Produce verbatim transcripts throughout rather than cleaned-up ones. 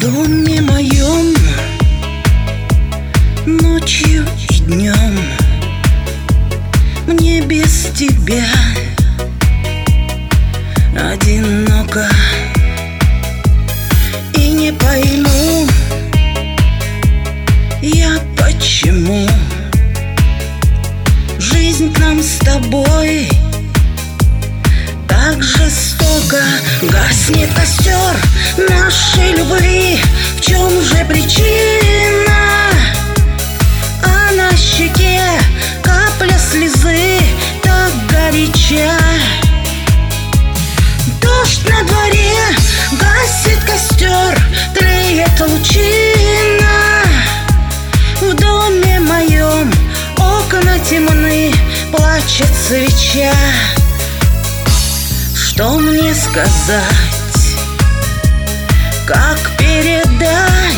доме моем ночью и днем мне без тебя одиноко. И не пойму я, почему жизнь к нам с тобой так жестоко. Гаснет костер нашей любви, в чем же причина? А на щеке капля слезы так горяча. Дождь на дворе, гасит костер, тлеет лучина. В доме моем окна темны, плачет свеча. Что мне сказать, как передать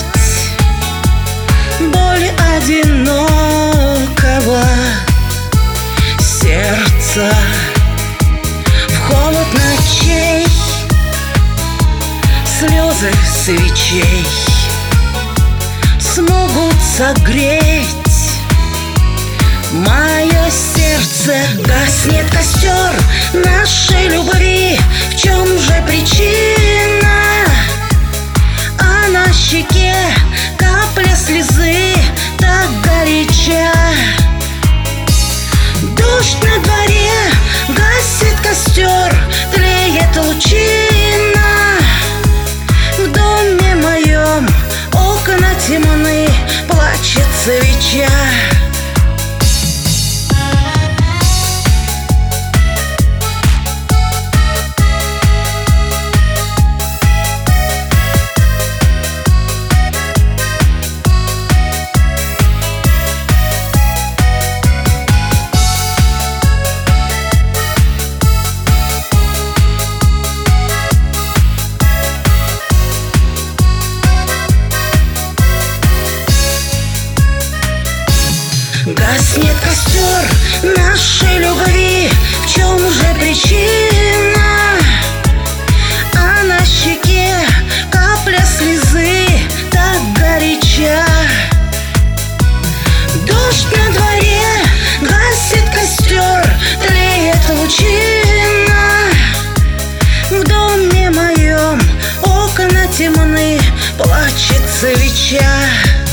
боль одинокого сердца? В холод ночей слезы свечей смогут согреть мое сердце. Гаснет костер нашей любви, в чем же причина? А на щеке капля слезы так горяча. Дождь на дворе, гасит костер, тлеет лучина. В доме моем окна темны, плачет свеча. Гаснет костер нашей любви, в чем же причина? А на щеке капля слезы так горяча. Дождь на дворе, гасит костер, тлеет лучина. В доме моем окна темны, плачет свеча.